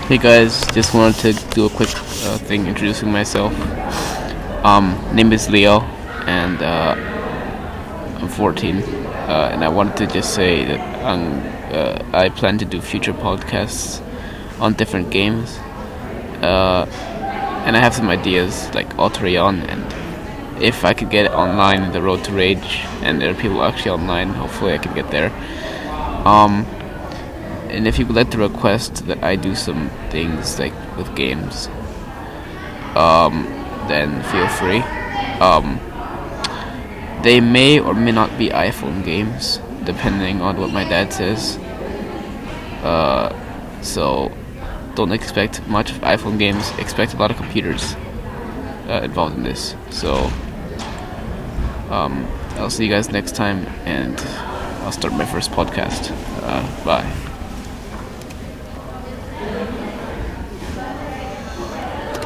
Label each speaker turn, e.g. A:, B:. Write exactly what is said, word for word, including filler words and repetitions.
A: Hey guys, just wanted to do a quick uh, thing introducing myself. Um, name is Leo, and uh, I'm fourteen. Uh, and I wanted to just say that um, uh, I plan to do future podcasts on different games. Uh, and I have some ideas like Altreon, and if I could get it online in the Road to Rage, and there are people actually online, hopefully I can get there. Um, and if you would like to request that I do some things like with games, um, then feel free. Um, they may or may not be iPhone games, depending on what my dad says. Uh, so don't expect much of iPhone games. Expect a lot of computers uh, involved in this. So um, I'll see you guys next time, and I'll start my first podcast. Uh, bye.